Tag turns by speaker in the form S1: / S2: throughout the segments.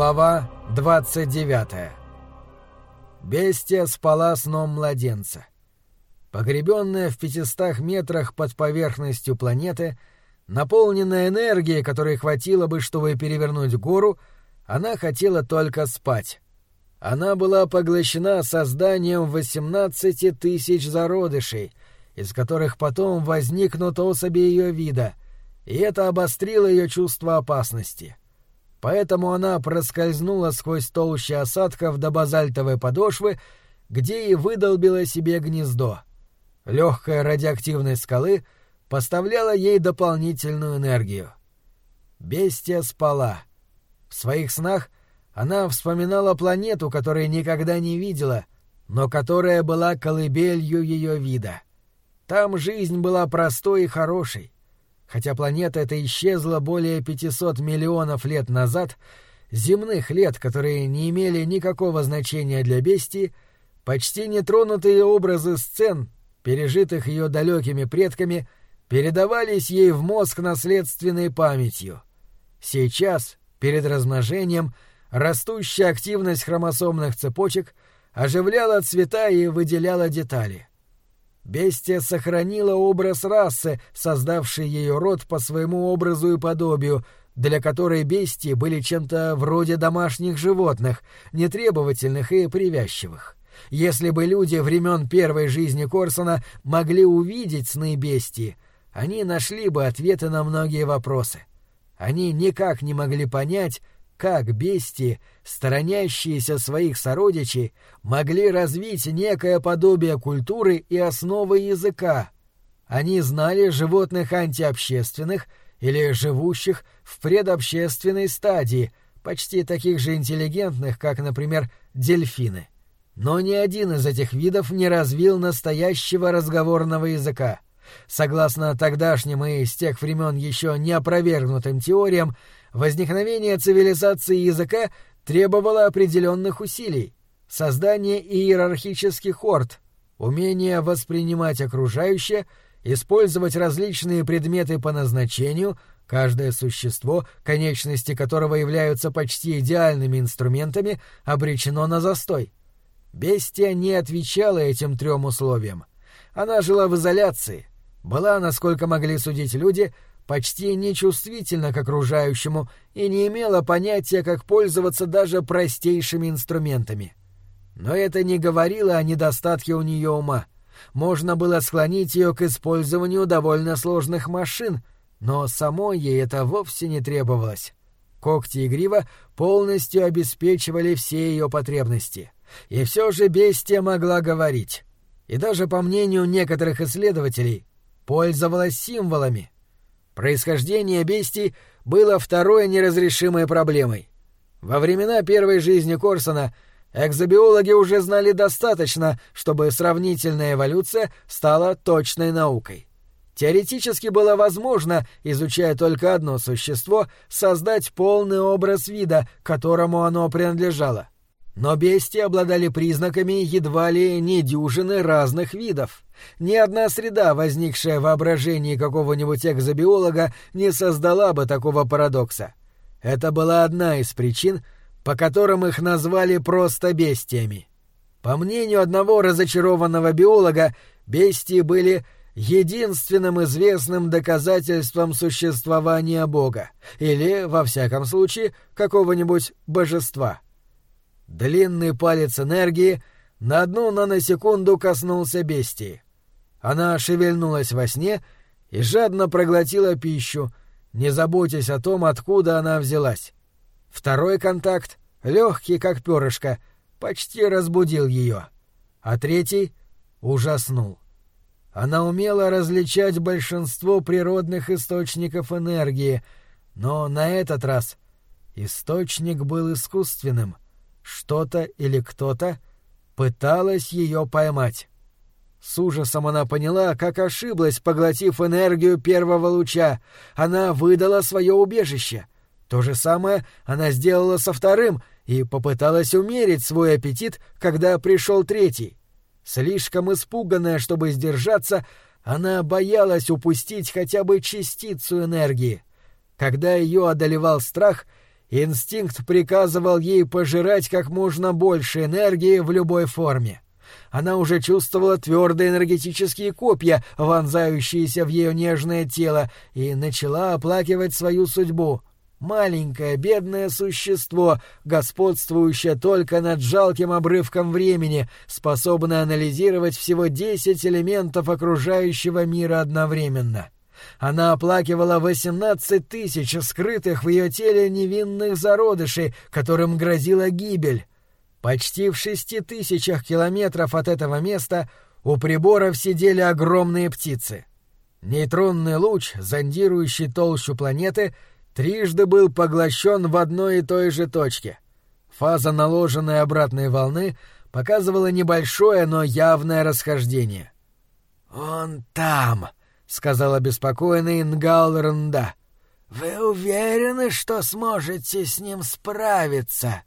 S1: Глава 29. Бестия спала сном младенца. Погребенная в 500 метрах под поверхностью планеты, наполненная энергией, которой хватило бы, чтобы перевернуть гору, она хотела только спать. Она была поглощена созданием 18 тысяч зародышей, из которых потом возникнут особи ее вида, и это обострило ее чувство опасности. Поэтому она проскользнула сквозь толщу осадков до базальтовой подошвы, где и выдолбила себе гнездо. Легкая радиоактивность скалы поставляла ей дополнительную энергию. Бестия спала. В своих снах она вспоминала планету, которую никогда не видела, но которая была колыбелью ее вида. Там жизнь была простой и хорошей. Хотя планета эта исчезла более 500 миллионов лет назад, земных лет, которые не имели никакого значения для бестии, почти нетронутые образы сцен, пережитых ее далекими предками, передавались ей в мозг наследственной памятью. Сейчас, перед размножением, растущая активность хромосомных цепочек оживляла цвета и выделяла детали. Бестия сохранила образ расы, создавшей ее род по своему образу и подобию, для которой бестии были чем-то вроде домашних животных, нетребовательных и привязчивых. Если бы люди времен первой жизни Корсона могли увидеть сны бестии, они нашли бы ответы на многие вопросы. Они никак не могли понять, как бестии, сторонящиеся своих сородичей, могли развить некое подобие культуры и основы языка. Они знали животных антиобщественных или живущих в предобщественной стадии, почти таких же интеллигентных, как, например, дельфины. Но ни один из этих видов не развил настоящего разговорного языка. Согласно тогдашним и с тех времен еще не опровергнутым теориям, возникновение цивилизации языка требовало определенных усилий: создание иерархических орд, умение воспринимать окружающее, использовать различные предметы по назначению, каждое существо, конечности которого являются почти идеальными инструментами, обречено на застой. Бестия не отвечала этим трем условиям. Она жила в изоляции, была, насколько могли судить люди, почти нечувствительна к окружающему и не имела понятия, как пользоваться даже простейшими инструментами. Но это не говорило о недостатке у нее ума. Можно было склонить ее к использованию довольно сложных машин, но самой ей это вовсе не требовалось. Когти и грива полностью обеспечивали все ее потребности. И все же бестия могла говорить. И даже, по мнению некоторых исследователей, пользовалась символами. Происхождение бестий было второй неразрешимой проблемой. Во времена первой жизни Корсона экзобиологи уже знали достаточно, чтобы сравнительная эволюция стала точной наукой. Теоретически было возможно, изучая только одно существо, создать полный образ вида, которому оно принадлежало. Но бестии обладали признаками едва ли не дюжины разных видов. Ни одна среда, возникшая в воображении какого-нибудь экзобиолога, не создала бы такого парадокса. Это была одна из причин, по которым их назвали просто бестиями. По мнению одного разочарованного биолога, бестии были единственным известным доказательством существования Бога, или, во всяком случае, какого-нибудь божества. Длинный палец энергии на одну наносекунду коснулся бестии. Она шевельнулась во сне и жадно проглотила пищу, не заботясь о том, откуда она взялась. Второй контакт, легкий как перышко, почти разбудил ее, а третий ужаснул. Она умела различать большинство природных источников энергии, но на этот раз источник был искусственным. Что-то или кто-то пыталась ее поймать. С ужасом она поняла, как ошиблась, поглотив энергию первого луча. Она выдала свое убежище. То же самое она сделала со вторым и попыталась умерить свой аппетит, когда пришел третий. Слишком испуганная, чтобы сдержаться, она боялась упустить хотя бы частицу энергии. Когда ее одолевал страх, Инстинкт приказывал ей пожирать как можно больше энергии в любой форме. Она уже чувствовала твердые энергетические копья, вонзающиеся в ее нежное тело, и начала оплакивать свою судьбу. Маленькое, бедное существо, господствующее только над жалким обрывком времени, способное анализировать всего 10 элементов окружающего мира одновременно. Она оплакивала 18 тысяч скрытых в ее теле невинных зародышей, которым грозила гибель. Почти в 6000 километров от этого места у приборов сидели огромные птицы. Нейтронный луч, зондирующий толщу планеты, трижды был поглощен в одной и той же точке. Фаза наложенной обратной волны показывала небольшое, но явное расхождение. «Он там», — сказал обеспокоенный Нгаал-Рнда. «Вы уверены, что сможете с ним справиться?»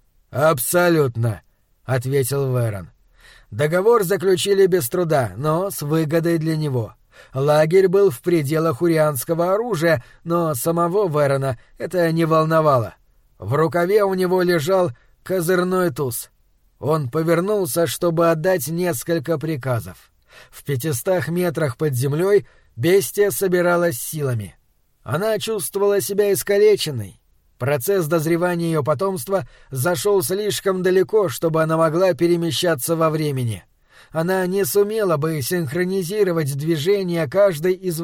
S1: «Абсолютно», — ответил Верон. Договор заключили без труда, но с выгодой для него. Лагерь был в пределах урианского оружия, но самого Верона это не волновало. В рукаве у него лежал козырной туз. Он повернулся, чтобы отдать несколько приказов. В 500 метрах под землей бестия собиралась силами. Она чувствовала себя искалеченной. Процесс дозревания ее потомства зашел слишком далеко, чтобы она могла перемещаться во времени. Она не сумела бы синхронизировать движения каждой из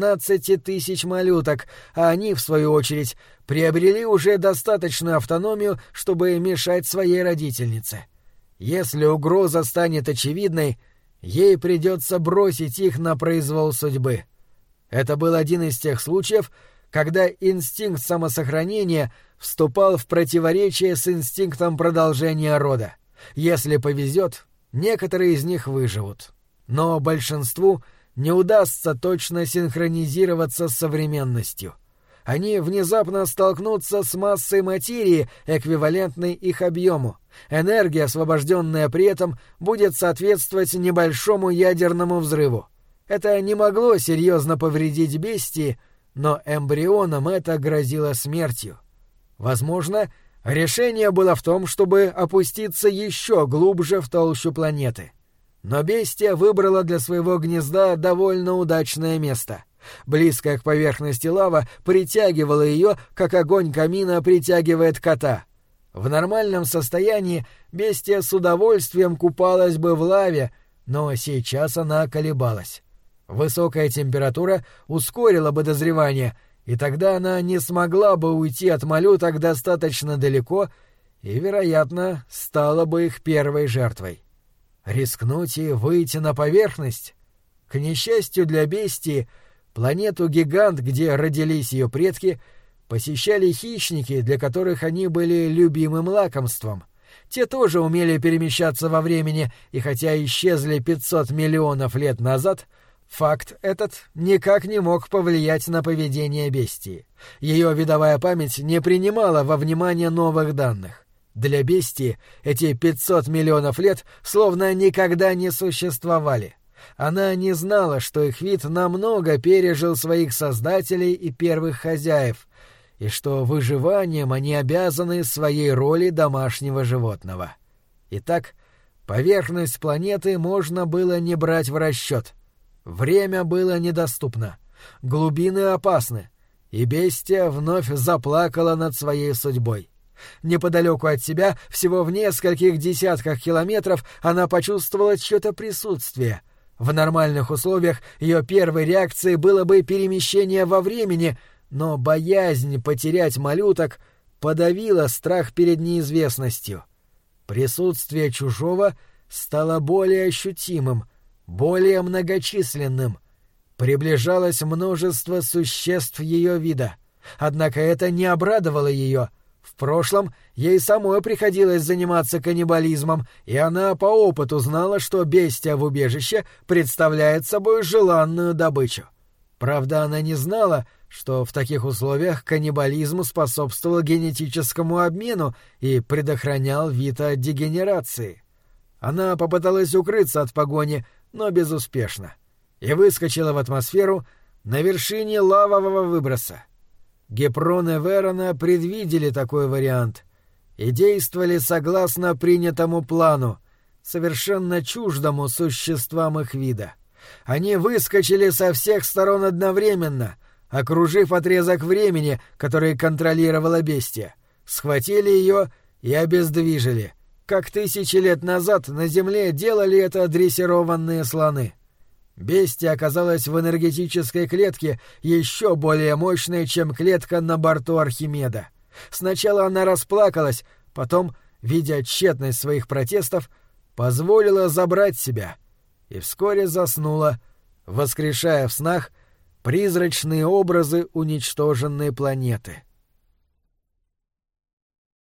S1: 18 тысяч малюток, а они, в свою очередь, приобрели уже достаточную автономию, чтобы мешать своей родительнице. Если угроза станет очевидной, ей придется бросить их на произвол судьбы. Это был один из тех случаев, когда инстинкт самосохранения вступал в противоречие с инстинктом продолжения рода. Если повезет, некоторые из них выживут. Но большинству не удастся точно синхронизироваться с современностью. Они внезапно столкнутся с массой материи, эквивалентной их объему. Энергия, освобожденная при этом, будет соответствовать небольшому ядерному взрыву. Это не могло серьезно повредить бестии, но эмбрионам это грозило смертью. Возможно, решение было в том, чтобы опуститься еще глубже в толщу планеты. Но бестия выбрала для своего гнезда довольно удачное место. Близкая к поверхности лава притягивала ее, как огонь камина притягивает кота. В нормальном состоянии бестия с удовольствием купалась бы в лаве, но сейчас она колебалась. Высокая температура ускорила бы дозревание, и тогда она не смогла бы уйти от малюток достаточно далеко и, вероятно, стала бы их первой жертвой. Рискнуть и выйти на поверхность? К несчастью для бестии, планету-гигант, где родились ее предки, посещали хищники, для которых они были любимым лакомством. Те тоже умели перемещаться во времени, и хотя исчезли 500 миллионов лет назад, факт этот никак не мог повлиять на поведение бестии. Ее видовая память не принимала во внимание новых данных. Для бестии эти 500 миллионов лет словно никогда не существовали. Она не знала, что их вид намного пережил своих создателей и первых хозяев, и что выживанием они обязаны своей роли домашнего животного. Итак, поверхность планеты можно было не брать в расчет. Время было недоступно, глубины опасны, и бестия вновь заплакала над своей судьбой. Неподалеку от себя, всего в нескольких десятках километров, она почувствовала чье-то присутствие. В нормальных условиях ее первой реакцией было бы перемещение во времени, но боязнь потерять малюток подавила страх перед неизвестностью. Присутствие чужого стало более ощутимым, более многочисленным. Приближалось множество существ ее вида. Однако это не обрадовало ее. В прошлом ей самой приходилось заниматься каннибализмом, и она по опыту знала, что бестия в убежище представляет собой желанную добычу. Правда, она не знала, что в таких условиях каннибализм способствовал генетическому обмену и предохранял вид от дегенерации. Она попыталась укрыться от погони, но безуспешно, и выскочила в атмосферу на вершине лавового выброса. Гепрон и Верона предвидели такой вариант и действовали согласно принятому плану, совершенно чуждому существам их вида. Они выскочили со всех сторон одновременно, окружив отрезок времени, который контролировала бестия, схватили ее и обездвижили, как 1000 лет назад на Земле делали это дрессированные слоны. Бестия оказалась в энергетической клетке еще более мощной, чем клетка на борту Архимеда. Сначала она расплакалась, потом, видя тщетность своих протестов, позволила забрать себя и вскоре заснула, воскрешая в снах призрачные образы уничтоженной планеты.